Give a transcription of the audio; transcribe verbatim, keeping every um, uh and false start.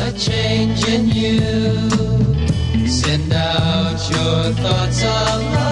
a change in you. Send out your thoughts aloud.